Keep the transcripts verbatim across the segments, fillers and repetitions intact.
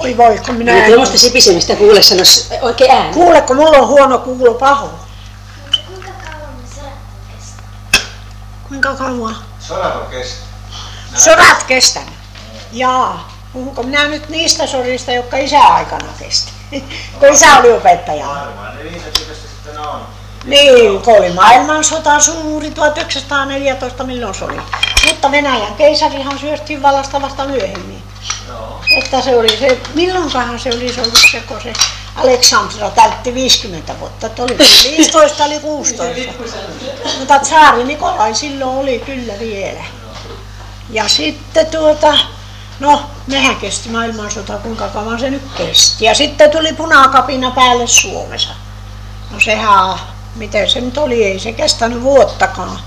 Oi voi, kun minä... Ei tuommoista sipisemistä kuule sanoisi oikein ääni. Kuule, kun mulla on huono kuulo paho. Kuinka kauan ne sodat kestää? Kuinka kauan? Sodat on kestää. Sodat kestänyt. Jaa. Puhunko minä nyt niistä sodista, jotka isän aikana kesti? Kun isä oli opettaja. Varmaan ne niitä tietysti sitten on. Niin, kun oli maailmansota suuri tuhatyhdeksänsataaneljätoista, milloin se oli. Mutta Venäjän keisarihan syöstiin vallasta vasta myöhemmin. Joo. Että se oli se, milloinkahan se olisi ollut se, kun se Aleksandra täytti viisikymmentä vuotta, että oli viisitoista, oli kuusitoista. Mutta tsaari Nikolai silloin oli kyllä vielä. Ja sitten tuota, no nehän kesti maailmansota, kuinka kauan se nyt kesti. Ja sitten tuli punakapina päälle Suomessa. No sehän, miten se nyt oli, ei se kestänyt vuottakaan.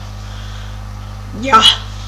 Ja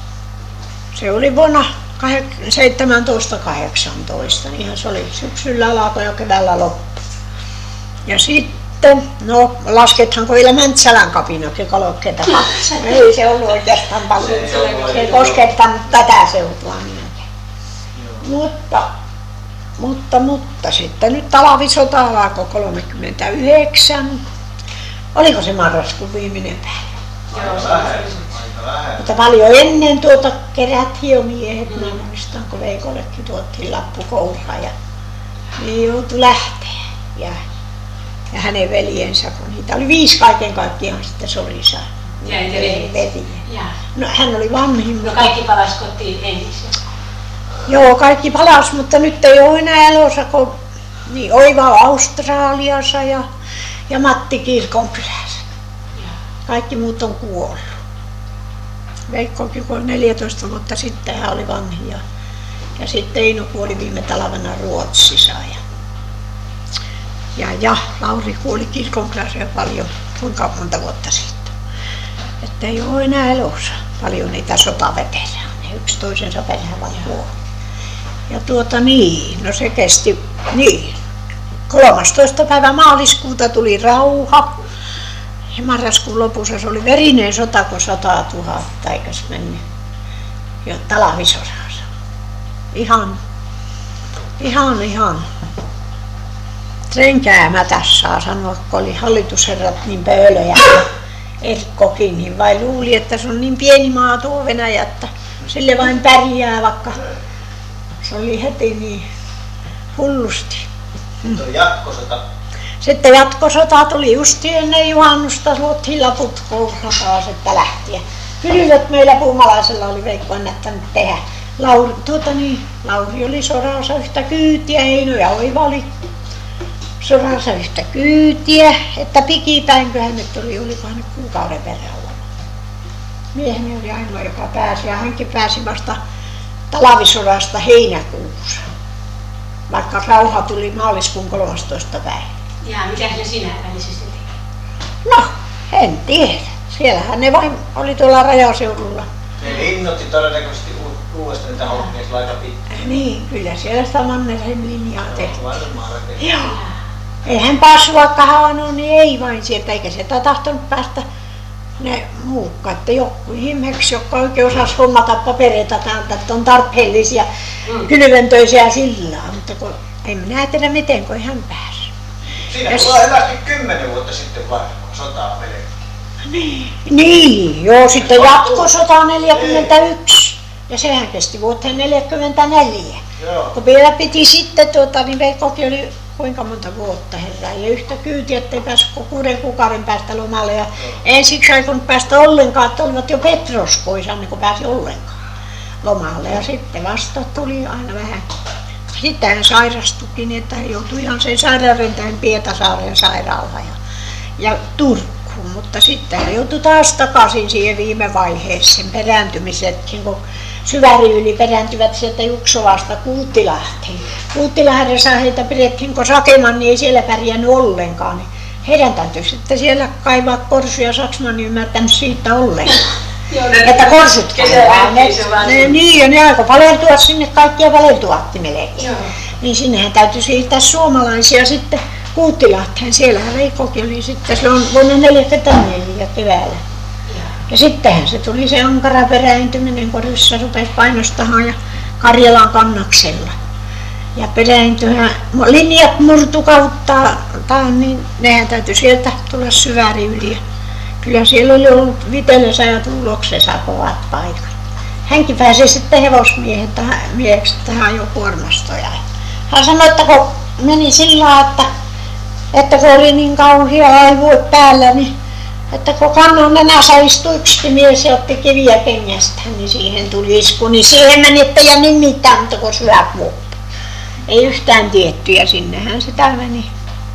se oli vuonna seitsemäntoista kahdeksantoista, niinhän se oli, syksyllä alkoi ja keväällä loppu. Ja sitten, no laskethanko vielä Mäntsälän kapinakin kolokkeita kaksi. Ei se ollut oikeastaan paljon, se ei koskettanut tätä seutua niinkään. Mutta, mutta, mutta sitten nyt talvisota alkoi kolmekymmentäyhdeksän. Oliko se marraskuun viimeinen päivä? Aika vähän. Aika vähän. Mutta paljon ennen tuota kerättiin jo miehet, mä muistan, kun Veikollekin tuottiin lappu kouraan ja niin joutui lähteä. Ja, ja hänen veljensä, kun niitä oli viisi kaiken kaikkiaan sitten Sorissa. Ja niitä veljiä. No hän oli vanhin. No kaikki palasi kotiin hengissä. Joo, kaikki palas, mutta nyt ei ole enää elossa, kun niin, Oiva Australiassa ja, ja Matti Kirkonkylässä. Kaikki muut on kuollut. Veikkokin kun neljätoista vuotta sitten hän oli vanhi ja, ja sitten Eino kuoli viime talvena Ruotsissa. Ja, ja, ja Lauri kuoli Kirkonkylässä jo paljon, kuinka monta vuotta sitten. Että ei ole enää elossa paljon niitä sotaveteraaneja, yksi toisensa perään vaan kuoli. Ja tuota niin, no se kesti, niin, kolmastoista päivä maaliskuuta tuli rauha. Ja marraskuun lopussa se oli verinen sota, kun sata tuhatta eikös mennyt jo talvisodassa. Ihan, ihan, ihan. Trenkäämätäs saa sanoa, kun oli hallitusherrat niin pöölöjä. Erkkokin, niin vai luuli, että se on niin pieni maa tuo Venäjä, että sille vain pärjää, vaikka se oli heti niin hullusti. Sitten on jatkosota. Sitten jatkosota tuli just ennen juhannusta, luottiin laput kouraan taas, että lähtiä. Kylvöt meillä puumalaisella oli Veikko ennättänyt tehdä. Lauri, tuota niin, Lauri oli sodassa yhtä kyytiä, Eino ja Oiva oli sodassa yhtä kyytiä, että pikipäinköhän nyt oli, olikohan nyt kuukauden verran ollut. Mieheni oli ainoa, joka pääsi, ja hänkin pääsi vasta talvisodasta heinäkuussa, vaikka rauha tuli maaliskuun kolmastoista päivä. Ja mitä ne sinä välisesti teki? No, en tiedä. Siellähän ne vain oli tuolla rajaseudulla. Ne innoitti todennäköisesti u- uudestaan niitä hommia aika pitkään. Niin, kyllä siellä sitä Mannerheim linjaa tehtiin. Varmaan rakennettiin. Joo. Eihän päässyt vaikka havainnut, niin ei vain sieltä, eikä sieltä tahtonut päästä ne muukkaan, että joku ihmeeksi, jotka oikein osasi hommata papereita täältä, että on tarpeellisia mm. kylventöisiä sillä, mutta kun en minä tiedä miten, kun ei hän päässyt. Siinä Jos... tulee hyvästi kymmenen vuotta sitten varmaan sotaa melkein. Niin, niin, joo, sitten jatkosota neljäkymmentäyksi ja sehän kesti vuoteen neljäkymmentäneljä. Joo. Kun vielä piti sitten, tuota, niin Veikkokin oli kuinka monta vuotta herää ja yhtä kyytiä, ettei päässyt kuuden kuukauden päästä lomalle ja ensiksi ei kun päästä ollenkaan, että olivat jo Petroskoissa ennen kuin pääsi ollenkaan lomalle ja sitten vasta tuli aina vähän. Sitten hän sairastukin, niin että hän joutui ihan sen sairauden tähän Pietasaaren sairaalaan ja, ja Turkuun, mutta sitten hän joutui taas takaisin siihen viime vaiheeseen perääntymisetkin, kun Syväriyli perääntyvät sieltä Juksovasta Kuuttilahteen. Kuuttilahdessa heitä pidettiin, kun Sakeman niin ei siellä pärjännyt ollenkaan. Niin heidän täytyy sitten siellä kaivaa korsuja, Saksman ei ymmärtänyt siitä ollenkaan. Joo, että korsut kaivaa. Ne, ne, niin, ja ne alkoi paleltua sinne, kaikkia paleltuatti melkein. Joo. Niin sinnehän täytyy siirtää suomalaisia sitten Kuuttilahteen. Siellähän Veikkokin oli sitten, se on vuonna neljäkymmentäneljä keväällä. Ja sittenhän se tuli se ankara perääntyminen, kun ryssä rupesi painostamaan ja Karjalan kannaksella. Ja peräintyhän, linjat murtu kautta, niin nehän täytyy sieltä tulla syväri yli. Kyllä siellä oli ollut Vitelössä ja Tuuloksessa kovat paikat. Hänkin pääsi sitten hevosmieheksi tähän ajoi kuormastoja. Hän sanoi, että kun meni sillä lailla, että, että kun oli niin kauhea aivue päällä, niin että kun kannon nenässä istui yksi mies ja otti kiviä kengästään, niin siihen tuli isku, niin siihen meni, että ei niin mitään, mutta kun syöp loppu. Ei yhtään tietty ja sinnehän sitä meni.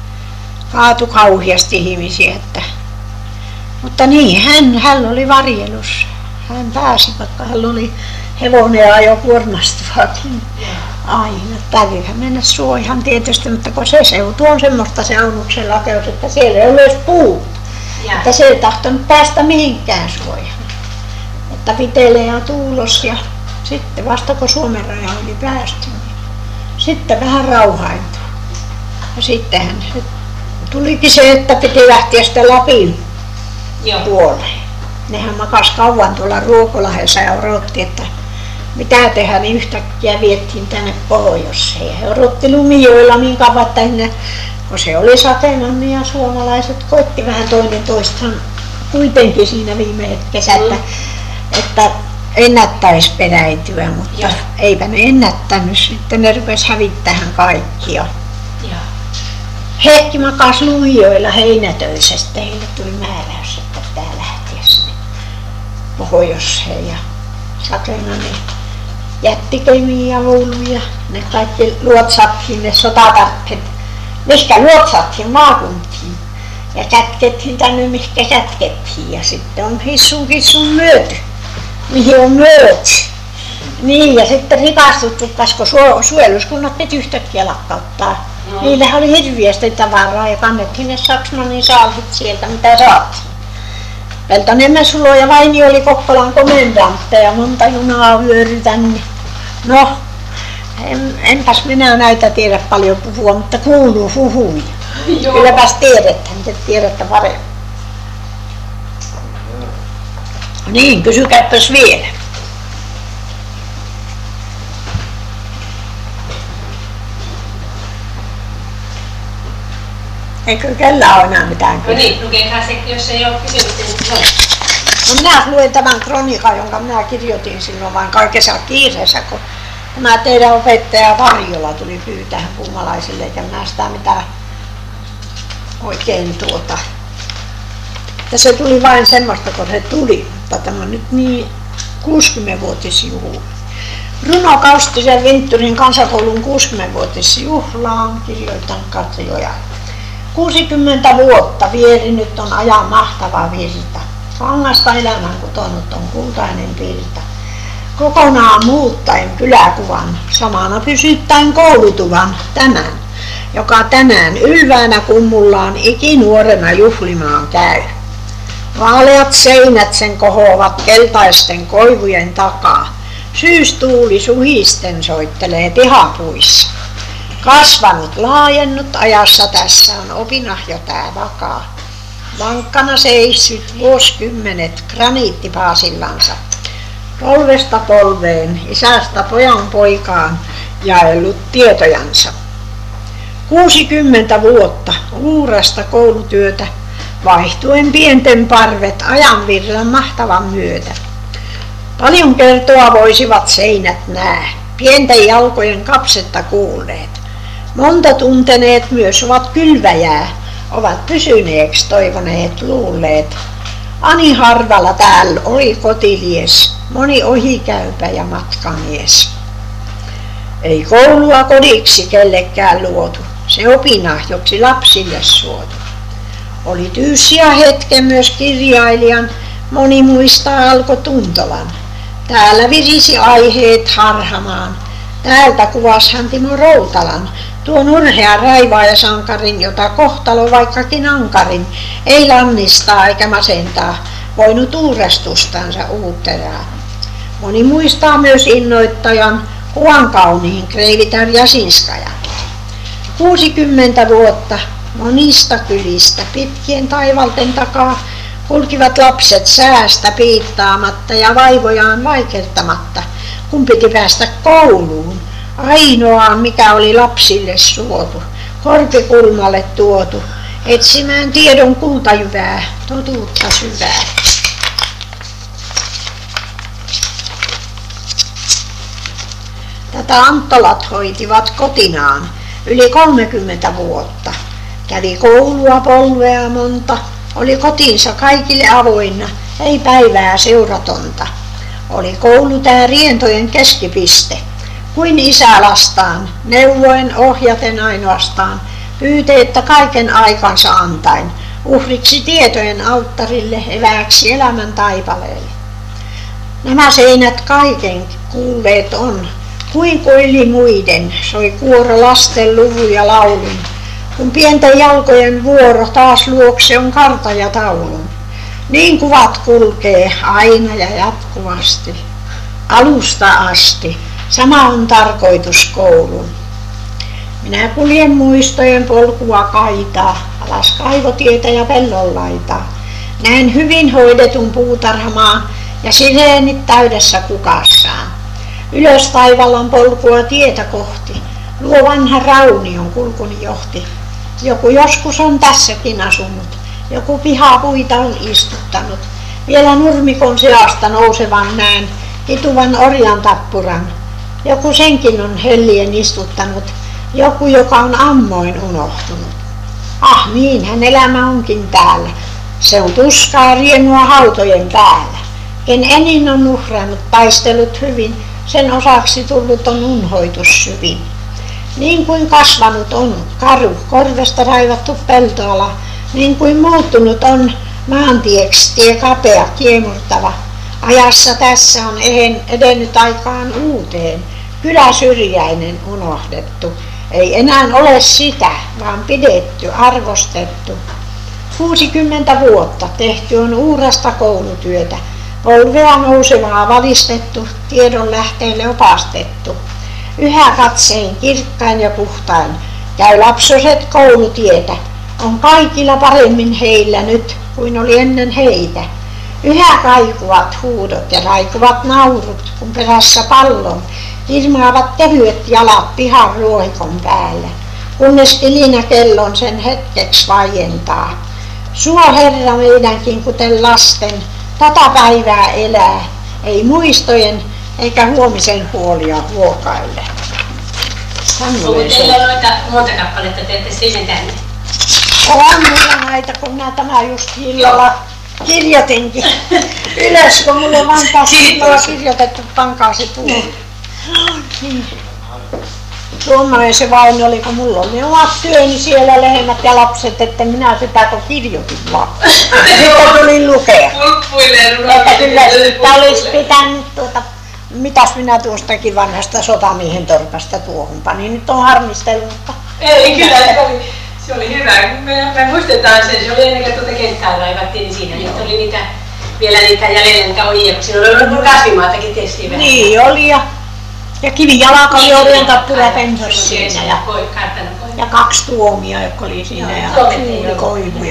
Kaatu kauheasti ihmisiä, että mutta niin, hän, hän oli varjelus. Hän pääsi, vaikka hän oli hevonen ja ajoi kuormastuvakin aina. Täytyyhän mennä suoihan tietysti, mutta kun se seutu on semmoista se Aunuksen lakeus, että siellä ei ole edes puut. Että se ei tahtonut päästä mihinkään suojaan. Että Vitele ja Tuulos ja sitten vasta kun Suomen raja oli päästy, niin sitten vähän rauhaintui. Ja sittenhän tulikin se, että piti lähteä sitten Lapin puoleen. Nehän makas kauan tuolla Ruokolahdessa ja odotti, että mitä tehdään, niin yhtäkkiä viettiin tänne pohjoiseen. Ja he odotti Lumijoella niin kauan, että ennen, kun se oli sateena, niin ja suomalaiset koitti vähän toinen toistaan kuitenkin siinä viime kesältä, mm. että ennättäisi peräityä, mutta ja. Eipä ne ennättänyt. Sitten ne rupesi hävittämään kaikkia. Ja. Heikki makasi Lumijoella heinätöissä, sitten heille tuli määräys, että pitää lähteä sinne pohjoiseen. Ja sateena niin jätti Kemiin ja Oulun ja ne kaikki luotsattiin, ne sotatarpeet, mihinkä luotsattiin maakuntiin ja kätkettiin tänne, mihinkä kätkettiin ja sitten on hissun hissun myöty, mihin on myöty. Niin ja sitten rikastuttu, koska suojeluskunnat piti yhtäkkiä lakkauttaa. No. Niillähän oli hirviästi tavaraa ja kannettiin ne Saksmanin saalsit sieltä, mitä saatiin. Peltoniemen Sulo ja Vainio oli Kokkolan komendantteja ja monta junaa vyöry tänne. No, en, enpäs minä näitä tiedä paljon puhua, mutta kuuluu huhuja. Kylläpäs tiedetään, te tiedätte paremmin. Niin, kysykääpäs vielä. Eikö kellään ole enää mitään kysyä? No niin, lukekaa se, jos ei ole kysymystä. No minä luen tämän kroniikan, jonka minä kirjoitin silloin vain kaikessa kiireessä, kun tämä teidän opettaja Varjola tuli pyytää puumalaisille, eikä minä sitä mitään oikein tuota. Ja se tuli vain semmoista, kun se tuli, mutta tämä on nyt niin kuusikymmenvuotisjuhla. Runo Kaustisen Vintturin kansakoulun kuusikymmenvuotisjuhlaan kirjoitan Katri Oja. kuusikymmentä vuotta vierinyt on ajan mahtava virta. Kangasta elämän kutonut on kultainen virta. Kokonaan muuttaen kyläkuvan, samana pysyttäen koulutuvan tämän, joka tänään ylväänä kummullaan ikinuorena juhlimaan käy. Vaaleat seinät sen kohoavat keltaisten koivujen takaa. Syystuuli suhisten soittelee pihapuissa. Kasvanut, laajennut ajassa tässä on opinah jo tää vakaa. Vankkana seissyt vuosikymmenet graniittipaasillansa. Polvesta polveen, isästä pojan poikaan jaellut tietojansa. Kuusikymmentä vuotta uurasta koulutyötä, vaihtuen pienten parvet ajanvirran mahtavan myötä. Paljon kertoa voisivat seinät nää, pienten jalkojen kapsetta kuulleet. Monta tunteneet myös ovat kylväjää, ovat pysyneeksi toivoneet luulleet. Ani harvalla täällä oli kotilies, moni ohikäypä ja matkamies. Ei koulua kodiksi kellekään luotu, se opinahjoksi lapsille suotu. Oli tyysiä hetken myös kirjailijan, moni muistaa Alko Tuntolan. Täällä virisi aiheet harhamaan, täältä kuvasi hän Timo Routalan, tuon urhean raivaajasankarin, jota kohtalo vaikkakin ankarin ei lannistaa eikä masentaa, voinut uurastustansa uutteraa. Moni muistaa myös innoittajan, kuvan kauniin Kreivitar Jasinskajan. Kuusikymmentä vuotta monista kylistä pitkien taivalten takaa kulkivat lapset säästä piittaamatta ja vaivojaan vaikertamatta, kun piti päästä kouluun. ainoa mikä oli lapsille suotu, korpikulmalle tuotu, etsimään tiedon kultajyvää, totuutta syvää. Tätä Anttolat hoitivat kotinaan yli kolmekymmentä vuotta. Kävi koulua polvea monta, oli kotinsa kaikille avoinna, ei päivää seuratonta. Oli koulu tää rientojen keskipiste, kuin isä lastaan, neuvoen ohjaten ainoastaan, pyyteettä kaiken aikansa antain, uhriksi tietojen alttarille, evääksi elämän taipaleelle. Nämä seinät kaiken kuulleet on, kuin yli muiden, soi kuoro lasten luvun ja laulun, kun pienten jalkojen vuoro taas luokse on karta ja taulun. Niin kuvat kulkee aina ja jatkuvasti, alusta asti, sama on tarkoitus koulun. Minä kuljen muistojen polkua kaitaa, alas kaivotietä ja pellonlaitaa. Näen hyvin hoidetun puutarhamaan ja sireenit täydessä kukassaan. Ylös taivallan polkua tietä kohti, luo vanha raunion kulkuni johti. Joku joskus on tässäkin asunut, joku pihapuita on istuttanut. Vielä nurmikon seasta nousevan näen, kituvan orjan tappuran. Joku senkin on hellien istuttanut, joku joka on ammoin unohtunut. Ah niinhän elämä onkin täällä, se on tuskaa riemua hautojen päällä. Ken enin on uhrannut, taistellut hyvin, sen osaksi tullut on unhoitus syvin. Niin kuin kasvanut on karu, korvesta raivattu peltoala, niin kuin muuttunut on maantieksi tie kapea, kiemurtava. Ajassa tässä on edennyt aikaan uuteen, kylä syrjäinen unohdettu. Ei enää ole sitä, vaan pidetty, arvostettu. kuusikymmentä vuotta tehty on uurasta koulutyötä, polvea nousevaa valistettu, tiedon lähteille opastettu. Yhä katsein kirkkain ja puhtain, käy lapsoset koulutietä, on kaikilla paremmin heillä nyt kuin oli ennen heitä. Yhä kaikuvat huudot ja raikuvat naurut, kun perässä pallon irmaavat kevyet jalat pihan ruohikon päällä, kunnes kilinä kellon sen hetkeksi vaientaa. Suo Herra meidänkin kuten lasten, tätä päivää elää, ei muistojen eikä huomisen huolia huokaille. Onko teillä noita monta kappaletta teette sinne tänne? On mulla näitä, kun minä tämä just illalla kirjoitinkin ylös, kun mulla on vantaasti kirjoitettu pankaasi puolella. Niin. Tuommoinen se vain oli, kun mulla oli omat työni siellä, lehmät ja lapset, että minä sitä kun kirjoitin vaan. Sitten tulin lukea. Että kyllä sitä olisi pitänyt tuota, mitäs minä tuostakin vanhasta sotamiehen torpasta tuohon panin. Nyt on harmistelu, mutta... Ei, kyllä se oli, se oli hyvä. Me, me muistetaan sen, se oli ennen kuin tuota kenttää raivattiin, niin siinä nyt oli niitä, vielä niitä jäljellä niitä ojia, kun siinä oli ollut kasvimaatakin testiin vähän. Niin oli ja... Ja kivijalka oli orjan tappura pensos siinä ja, ja kaksi tuomia, jotka oli siinä ja suuri koivuja.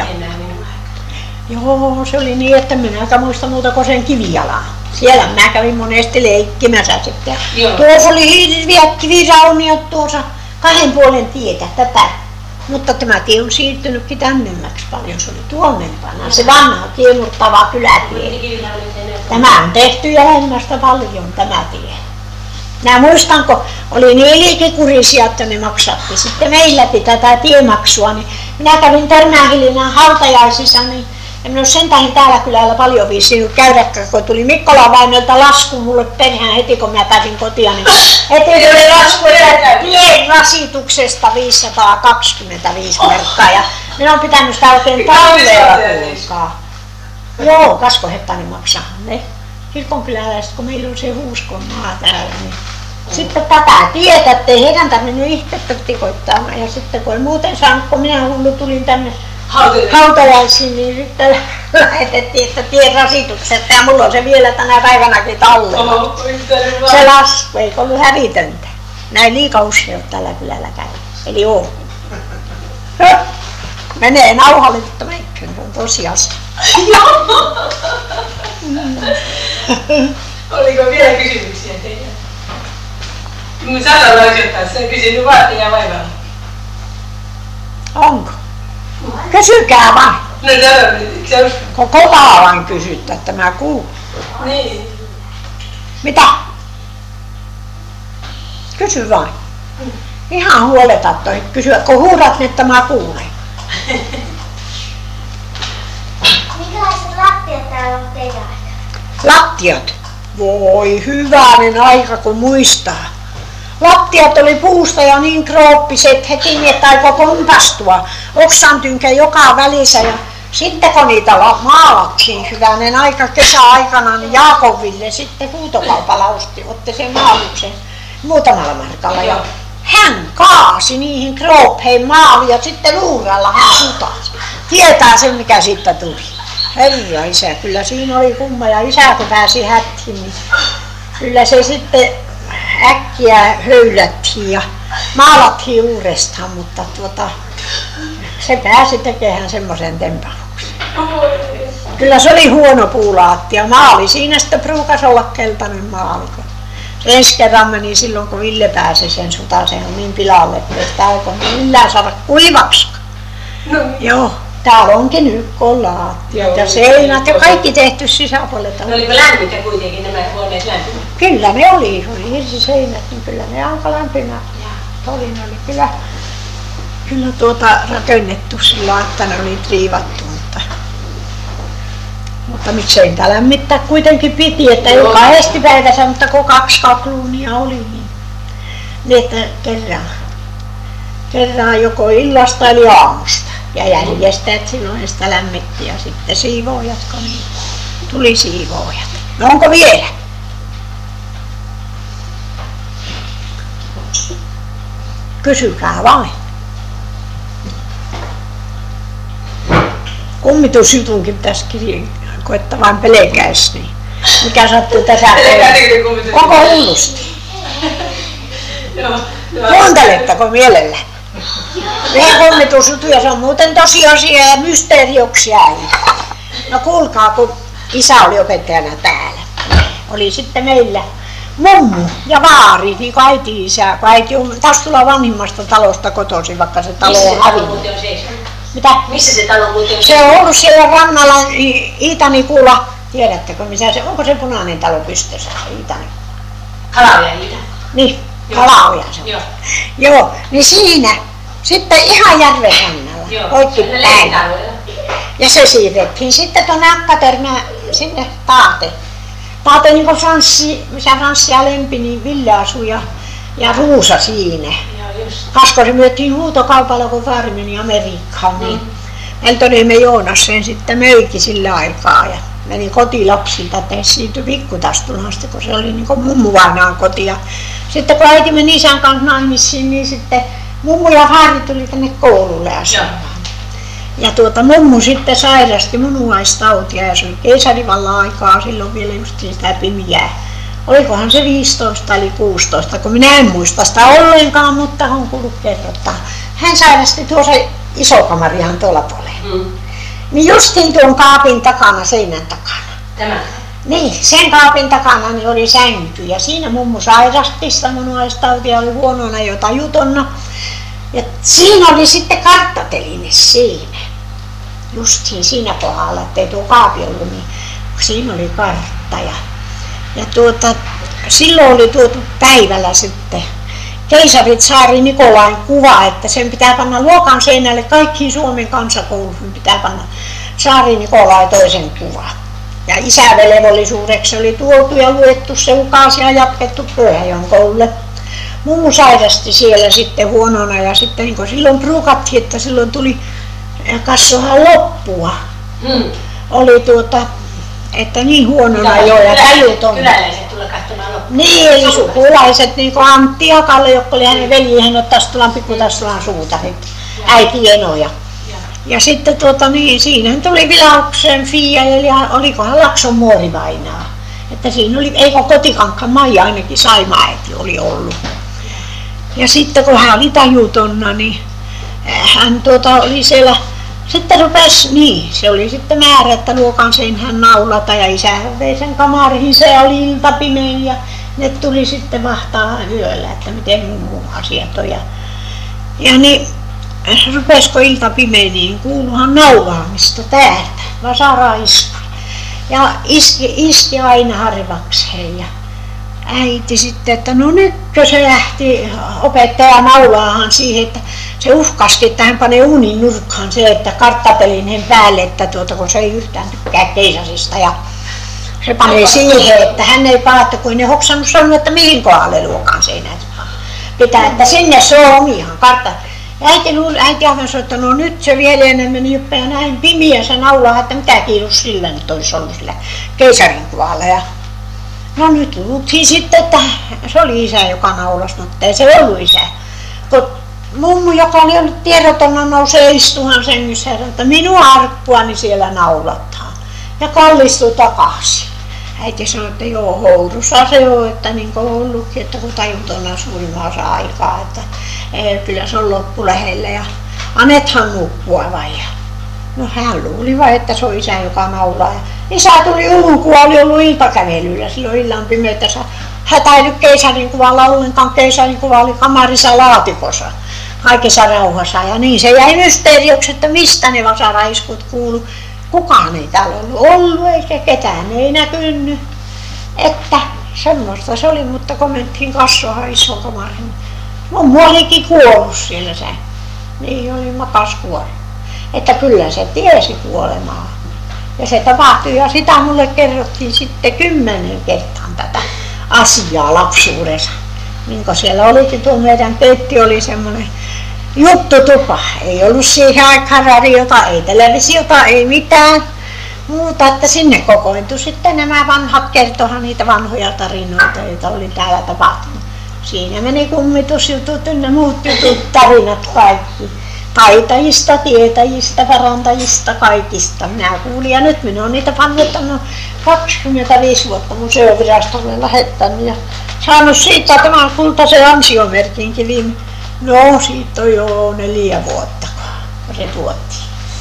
Joo, se oli niin, että minä muista muuta kuin sen kivijalan. Siellä minä kävin monesti leikkimässä sitten. Tuossa oli hirviät kivirauniot tuossa kahden puolen tietä tätä. Mutta tämä tie on siirtynytkin tännemmäksi paljon, se oli tuonnempana. Se vanha kiemurtava kylätie. Tämä on tehty lähemmästä paljon tämä tie. Minä muistan, kun oli niin liikikurisia, että ne maksatti sitten meilläkin tätä tiemaksua, niin minä kävin Törmähilinan hautajaisissa, niin en minä ole sen tähden täällä kylällä paljon viisinyt käydäkään, kun tuli Mikkolan vainolta lasku mulle perään heti, kun minä pääsin kotia, niin heti tuli lasku, että tien rasituksesta viisisataakaksikymmentäviisi markkaa, ja minä olen pitänyt sitä oikein talleella kuulkaa. Joo, kaskohettani maksaa ne. Kirkonkyläläiset, kun meillä on se huuskon maa täällä, niin sitten tätä tietä, ettei heidän tarvinnut ihmettä tikoittamaan. Ja sitten kun ei muuten saanut, kun minä hullu tulin tänne hautajaisiin, niin sitten lähetettiin, että tien rasituksesta ja mulla on se vielä tänä päivänäkin tallella. Se lasku, eikö ollut hävitöntä. Näin liika usein tällä kylällä käy. Eli on. Menee nauhalle, mutta meikköön, se on tosiasia. Oliko vielä kysymyksiä teille? Mun saadaan laittaa, se on kysynyt vaatteja vaivalla. Onko? Kysykää vaan. No saadaan, se on... Koko vaan kysyttä, että mä kuulun. Niin. Mitä? Kysy vain. Ihan huoleta toi kysyä, kun huudat, että mä kuulen. Minkälaiset lattiat täällä on teidän aikana? Lattiat. Voi hyvänen aika, kun muistaa. Lattiat oli puusta ja niin krooppiset heti niin, että aikoi kompastua. Oksantynkä joka välissä ja sitten kun niitä maalattiin hyvänen aika kesäaikana, niin Jaakoville sitten huutokaupalla osti, otti sen maaluksen muutamalla markalla. Ja hän kaasi niihin kroopheihin maaliin ja sitten luuralla hän sutasi. Tietää sen mikä siitä tuli. Herra isä, kyllä siinä oli kumma ja isä kun pääsi hättiin, niin kyllä se sitten äkkiä höylättiin ja maalattiin uudestaan, mutta tuota, se pääsi tekemään semmoisen tempauksen. Kyllä se oli huono puulaatti ja maali siinä sitten pruukas olla keltainen maaliko. Ensi kerran meni silloin kun Ville pääsi sen sutasen niin pilalle, että ei sitä aikoo millään saada kuivaksi. No. Joo. Täällä onkin nyt lattiat ja seinät ja kaikki tehty sisäpuolelta. No oliko lämmintä kuitenkin nämä huoneet lämpimät? Kyllä ne oli, oli hirsiseinät, niin kyllä ne aika lämpimät. Oli, ne oli kyllä, kyllä tuota rakennettu sillä että ne oli triivattu, mutta, mutta miksei niitä lämmittää kuitenkin piti, että ei kahdesti päivässä, mutta kun kaksi kakluunia oli, niin, niin että kerran, kerran joko illasta eli aamusta. Ja järjestäjät silloin sitä lämmitti ja sitten siivoojat, kun niin tuli siivoojat. No onko vielä? Kysykää vain. Kummitusjutunkin pitäisi koettaa vain pelkäisi, niin mikä sattuu tässä koko hullusti. Kuunteletteko mielellä? Meidän kummitusjutuja, se on muuten tosiasia ja mysteerioksi jäi. No kuulkaa, kun isä oli opettajana täällä. Oli sitten meillä mummu ja vaari, niin kuin äiti isä, kun äiti on taas tulla vanhimmasta talosta kotoisin, vaikka se talo on hävinnyt. Mitä? Missä se talo muuten on? Se on ollut siellä rannalla Iitanikulla. Tiedättekö missä se, onko se punainen talo pystyssä, se Iitanikulla? Kalaoja Iita. Niin, Kalaoja se on. Joo. Joo, niin siinä. Sitten ihan järven rannalla, poikki päin. Ja se siirrettiin sitten tuonne Akkatermään sinne Taate. Taate niin kuin Franssi, missä Franssi ja Lempi, niin Ville asui ja, ja Ruusa siinä. Kaskosen myytiin huutokaupalla, kun vaari meni Amerikkaan, niin mm. Peltonemme Joonas sen sitten möikin sillä aikaa ja meni kotilapsilta, että siirtyi Pikkutastulasta, kun se oli niin kuin mummuvainaan koti. Ja sitten kun äiti meni isän kanssa naimisiin, niin sitten mummu ja vaari tuli tänne koululle asumaan. Ja tuota, mummu sitten sairasti munuaistautia ja se oli keisarivallan aikaa silloin vielä just sitä pimeää. Olikohan se viisitoista eli kuusitoista, kun minä en muista sitä ollenkaan, mutta on kuullut kerrottaa. Hän sairasti tuossa isokamarihan tuolla puolella. Mm. Niin justiin tuon kaapin takana, seinän takana. Tämä? Niin, sen kaapin takana niin oli sänky ja siinä mummu sairasti sitä munuaistautia, oli huonona jo tajutonna. Ja siinä oli sitten karttateline siinä, justiin siinä kohdalla, ettei tuo kaapi ollut, niin siinä oli kartta. Ja, ja tuota, silloin oli tuotu päivällä sitten keisarit Saari Nikolain kuva, että sen pitää panna luokan seinälle, kaikkiin Suomen kansakouluihin pitää panna Saari Nikolai toisen kuva. Ja isävelvollisuudeksi oli tuotu ja luettu se ukaasi ja jatkettu Pyhäjoen koululle. Mummu sairasti siellä sitten huonona ja sitten niin kuin silloin pruukattiin, että silloin tuli kassohan loppua. Hmm. Oli tuota, että niin huonona jo ja tajuton. Kyläläiset tulla katsomaan loppua. Niin, eli sukulaiset, niin kuin Antti ja Kalle, jotka oli hänen veli, hän otti Tastulan Pikkutastulan suutarit, äiti Eno. Ja, ja sitten tuota, niin, siinä tuli Vilauksen Fia, eli olikohan Lakson muorivainaa. Että siinä oli, eikö Kotikankkaan Maija ainakin Saimaa-äiti oli ollut. Ja sitten kun hän oli tajutonna, niin hän tuota oli siellä, sitten rupesi, niin se oli sitten määrä, että luokan sen hän naulata ja isähän vei sen kamariin, se oli iltapimein ja ne tuli sitten vahtaa yöllä, että miten mummun asiat on. Ja, ja niin rupesko ilta pimeä, niin kuuluhan naulaamista täältä, vasara iskui. Ja iski, iski aina harvakseen. Ja äiti sitten, että no nytkö se lähti opettaja naulaahan siihen, että se uhkasikin, että hän panee unin nurkkaan se, että karttapelinen päälle, että tuota, kun se ei yhtään tykkää keisarista. Ja se panee siihen, että hän ei paata, kun ei ne hoksannut sanoa, että mihin kohdalle luokan seinät pitää, että sinne se on omihan kartta. Ja äiti luuli, äiti aivan sanoi, että no nyt se vielä ennen meni joppia näin pimiä se naulaa, että mitä kiitos sillä nyt olisi ollut sillä keisarin kuvalla. Ja no nyt luultiin sitten, että se oli isä, joka naulasi, mutta ei se ollut isä. Kun mummu, joka oli ollut tiedotonna, nousee istuhan sängyssä ja sanoi, että minun arkkuani siellä naulataan. Ja kallistui takaisin. Äiti sanoi, että joo, houdussa se on, että niin kuin on ollutkin, että kun tajutona suurimman osa aikaa, että ei, kyllä se on loppu lähellä ja anethan nukkua vai. No hän luuli vai, että se on isä, joka naulaa. Ja isä tuli ulkoa, oli ollut iltakävelyllä silloin illan pimeytässä. Hän ei nyt keisarin kuvalla ollenkaan, keisarin kuva oli kamarissa laatikossa. Kaikessa rauhassa ja niin se jäi mysteerioksi, että mistä ne vasaraiskut kuului. Kukaan ei täällä ollut ollut eikä ketään ei näkynyt. Että semmoista se oli, mutta kun mentiin kassohan iso kamarin. Mummu olikin kuollut siellä se. Niin oli makas kuollut. Että kyllä se tiesi kuolemaa. Ja se tapahtui ja sitä mulle kerrottiin sitten kymmenen kertaan tätä asiaa lapsuudessa. Niin kuin siellä olikin tuo meidän peitti oli semmoinen juttutupa. Ei ollut siihen aikaan radiota, ei televisiota, ei mitään muuta, että sinne kokoontui sitten nämä vanhat, kertohan niitä vanhoja tarinoita, joita oli täällä tapahtunut. Siinä meni kummitusjutut ynnä muut jutut, tarinat kaikki. Taitajista, tietäjistä, parantajista, kaikista. Minä kuulin ja nyt minä olen niitä pannuttanut kaksikymmentäviisi vuotta museovirastolle lähettänyt ja saanut siitä tämän kultaisen ansiomerkinkin viime. No siitä on jo neljä vuotta, kun se tuotiin.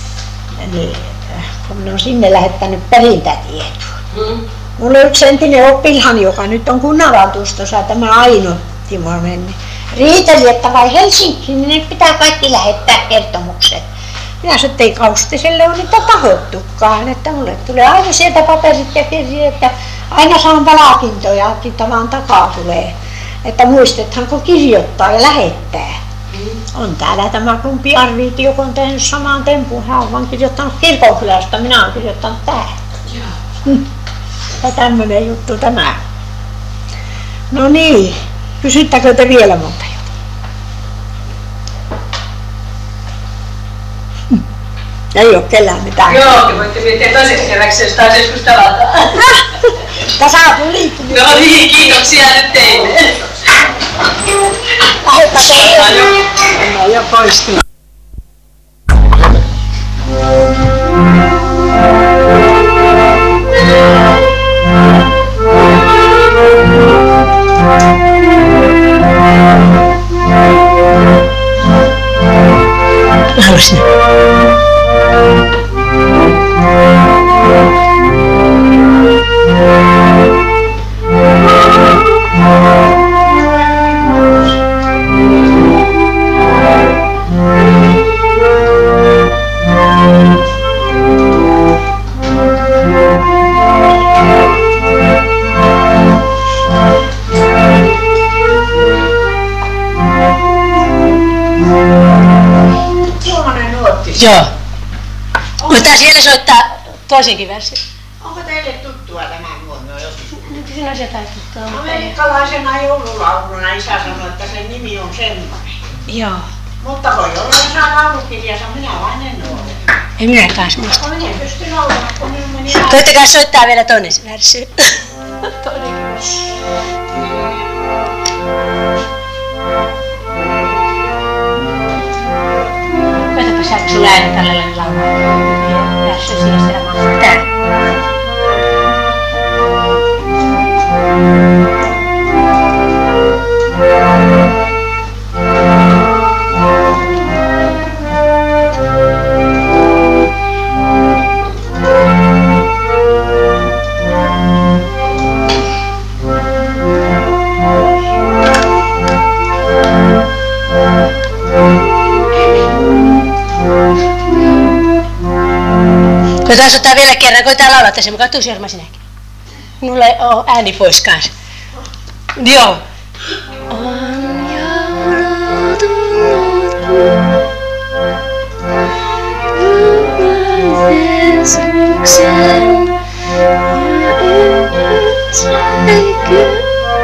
Niin, kun minä olen sinne lähettänyt perintätietoa. Mm. Mulla on yksi entinen oppilhani, joka nyt on kunnanvaltuustossa, tämä Aino Timonen. Riiteli, että vai Helsinkiin, niin ne pitää kaikki lähettää kertomukset. Minä sanoin, että ei Kaustiselle ole niitä tahottukaan, että mulle tulee aina sieltä paperit ja kirjeet, että aina saan palkintoja, että vaan takaa tulee. Että muistethan, kun kirjoittaa ja lähettää. Mm. On täällä tämä Klumpi Arviiti, joka on tehnyt samaan tempun. Hän on vaan kirjoittanut Kirkonkylästä, minä olen kirjoittanut täällä. Mm. Ja tämmöinen juttu tämä. No niin, kysyttäkö te vielä monta juttua? Ei ole kellään mitään. Joo, te voitte miettiä toiseksi keväksi, jos taas joskus tavataan. Tässä on liikkunut. No niin, kiitoksia nyt teille. Lähdettä teille. No jo poistunut. Lausne. Joo. Mutta siellä soittaa toisenkin versio. Onko teille tuttua tämä nuotti? Nyt sinä se jotain tuttua. Amerikkalaisena joululauluna isä sanoi, että sen nimi on semmoinen. Joo. Mutta voi olla, että saa laulukirjansa, minä vain en ole. Ei minä taas muista. Minä en pysty laulamaan, kun minun meni... Koittakaa soittaa vielä toinen versio. Toinenkin versio. Koitapa saako sulla ääni tällä lailla laulaa? Versio siinä siellä maassa. Tää. katsotaan vielä kerran, kun tää laulat tässä mukaan. Tuu Jorma sinäkin. Mulla ei oo ääni pois kanssa. Joo. On joulu tullut juhlaisen suksen ja yhdyssäkö.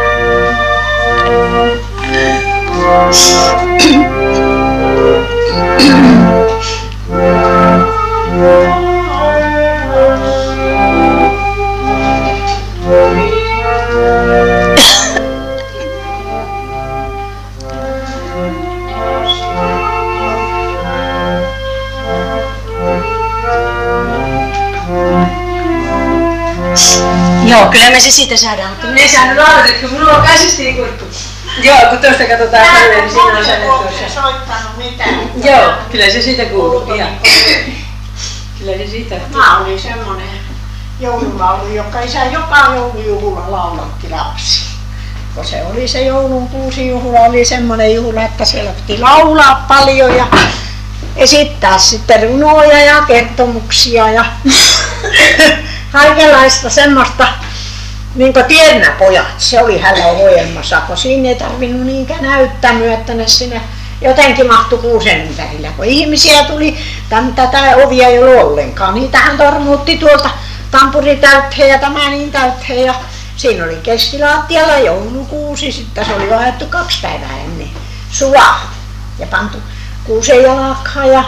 Joo, kyllä me se siitä saadaan, mutta minä ei saanut laulettua, kun minulla on käsistä ikuttu. Joo, kun tuosta katsotaan paljon, niin siinä on sänet tuossa. Soittanut mitään. Joo, kyllä se siitä kuuluu. Ihan. Kyllä se siitä. Mä olin semmonen joululaulu, joka isä joka joulujuhla laulatti lapsi. Kun se oli se joulun kuusi juhla, oli semmonen juhla, että siellä piti laulaa paljon ja esittää sitten runoja ja kertomuksia ja kaikenlaista semmoista, niin kuin Tiernäpojat, se oli hänellä ohjelmassa, kun siinä ei tarvinnut niinkään näyttämyä, että ne sinne jotenkin mahtui kuusen ympärillä. Kun ihmisiä tuli, tätä ovia ei ollut ollenkaan, niitähän tormuutti tuolta tampuri täyteen ja tämä niin täyteen ja siinä oli keskilaattialla joulukuusi, sitten se oli vaihtu kaksi päivää ennen sulaa ja pantu kuusen jalkaan ja,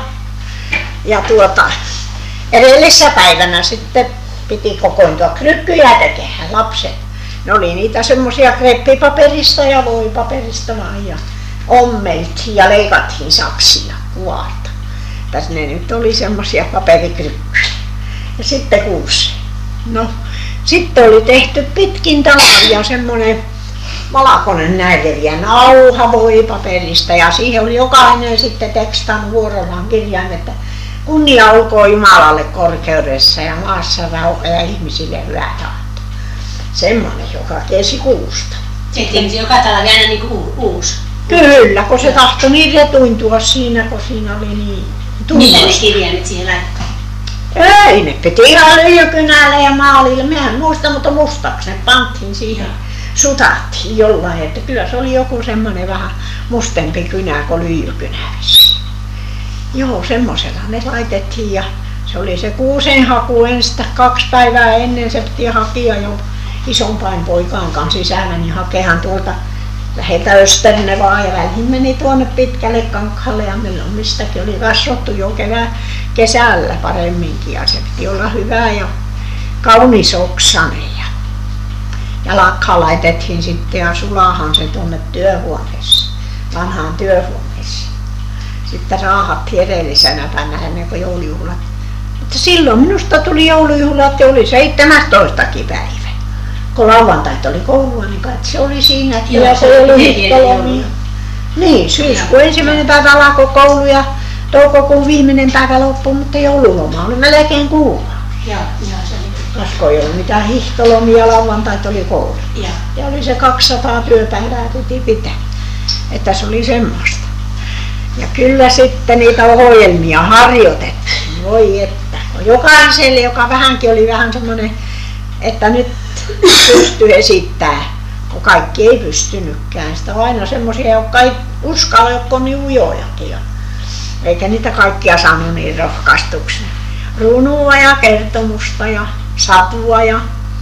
ja tuota, edellisessä päivänä sitten piti kokoontua krykkyjä tekemään lapset. Ne oli niitä semmoisia kreppipaperista ja voipaperista vaan ja ommeltiin ja leikattiin saksilla kuvalta. Tässä ne nyt oli semmoisia paperikrykkyjä. Ja sitten kuusi. No, sitten oli tehty pitkin talvia semmoinen valkoinen näyveriä nauha voipaperista ja siihen oli jokainen sitten tekstannut vuorollaan kirjaimet, että kunnia olkoon Jumalalle korkeudessa ja maassa rauha ja ihmisille hyvä tahto. Semmoinen, joka tiesi kuusta. Tehtiin joka talvi aina niin kuin uusi. Kyllä, kun se tahtoi niin retuintua siinä, kun siinä oli niin tunnus. Millä ne kirjaimet siihen laittaa? Ei, ne piti ihan lyijykynällä ja maalilla. Minä en muista, mutta mustaksi ne pantiin siihen. Sutattiin jollain, että kyllä se oli joku semmoinen vähän mustempi kynä kuin lyijykynävissä. Joo, semmoisella ne laitettiin ja se oli se kuusenhaku ensin kaksi päivää ennen se piti hakea jo isompain poikaan kanssa sisällä, niin hakehan tuolta läheltä Östernevaa ja väliin meni tuonne pitkälle kankaalle ja milloin mistäkin oli kasvattu jo kevää, kesällä paremminkin ja se piti olla hyvä ja kaunis oksanen ja, ja lakka laitettiin sitten ja sulahan se tuonne työhuoneessa, vanhaan työhuoneessa. Sitten raahattiin edellisenä päivänä ennen kuin joulujuhlat. Mutta silloin minusta tuli joulujuhlat ja oli seitsemästoistakin päivä. Kun lauantait oli koulua, niin kai se oli siinä. Joo, ja se se oli oli hihtolomia. Niin, syyskuun ensimmäinen päivä alkoi koulu ja toukokuun viimeinen päivä loppui, mutta joululoma oli melkein kuulla. Joo, joo, se oli. Koska ei ollut mitään hihtolomia, lauantait oli koulu. Joo. Ja oli se kaksisataa työpäivää piti pitää. Että se oli semmoista. Ja kyllä sitten niitä ohjelmia harjoitettiin, voi että. Jokaiselle, joka vähänkin oli vähän semmoinen, että nyt pystyy esittämään, kun kaikki ei pystynytkään. Sitä on aina semmoisia, jotka ei uskalla, jotka on niin ujojakin. Eikä niitä kaikkia saanut niin rohkaistuksi. Runua ja kertomusta ja satua ja,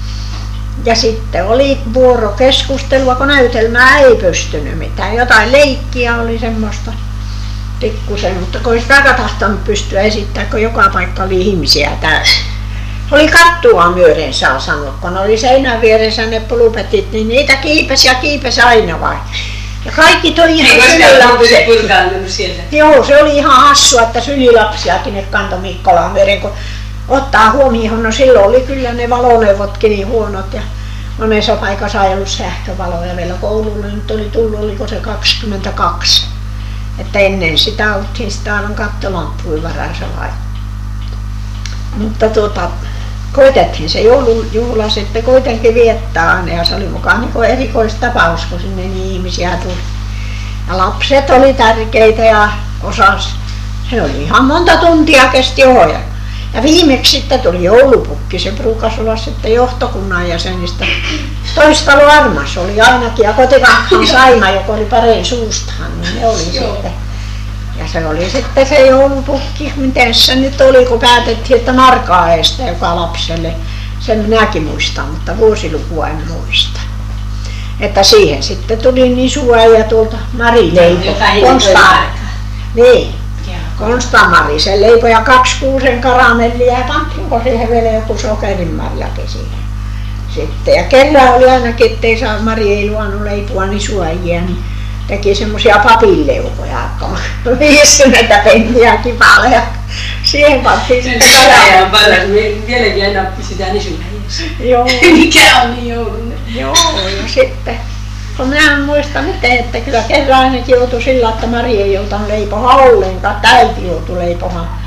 ja sitten oli vuorokeskustelua, kun näytelmää ei pystynyt mitään. Jotain leikkiä oli semmoista. Pikkusen, mutta kun olisi väga tahtonut pystyä esittämään, kun joka paikka oli ihmisiä täysin. Oli kattua myöden saa sanoa, kun oli seinän vieressä ne pulupetit, niin niitä kiipesi ja kiipesi aina vain. Ja kaikki toi ihan sylilapsia. Joo, se oli ihan hassua, että sylilapsiakin ne kantoi Mikkolaan myöden, kun ottaa huomioon, no silloin oli kyllä ne valoneuvotkin niin huonot ja monessa paikassa ei ollut sähkövaloja vielä koululla, nyt oli tullut, oliko se kaksikymmentäkaksi. Että ennen sitä oltiin sitä aivan kattolamppuja varassa vai. Mutta tuota, koitettiin se joulujuhla sitten kuitenkin viettää aina ja se oli mukaan niin erikoistapaus, kun sinne niin ihmisiä tuli. Ja lapset oli tärkeitä ja osas, se oli ihan monta tuntia kesti ohjelma. Ja viimeksi sitten tuli joulupukki, se pruukasi olla sitten johtokunnan jäsenistä. Toistalo Armas oli ainakin ja Kotikankaan Saima, joka oli pareen suustahan, niin ne oli sitten. Ja se oli sitten se joulupukki, miten se nyt oli, kun päätettiin, että markaa edestä joka lapselle. Sen minäkin muistan, mutta vuosilukua en muista. Että siihen sitten tuli niin ja tuolta Mari leipo. Konsta, niin, Konsta Mari, se leipo ja kaksi kuusen karamellia ja pantiinko siihen vielä joku sokerimarjakin siihen. Sitten. Ja kerran oli ainakin, ettei saa Mari ei luonut leipoa niin suojia, niin teki semmosia papinleukoja, viisikymmentä penniä kipale. Siihen pantiin sen karajan paras, vieläkin aina pysytään nisuläjissä. Joo. Mikä on niin joulunen? Joo, ja sitten, kun minä en muista miten, että kyllä kerran ainakin joutui sillä, että Mari ei joutanut leipomaan ollenkaan, että äiti joutui leipomaan.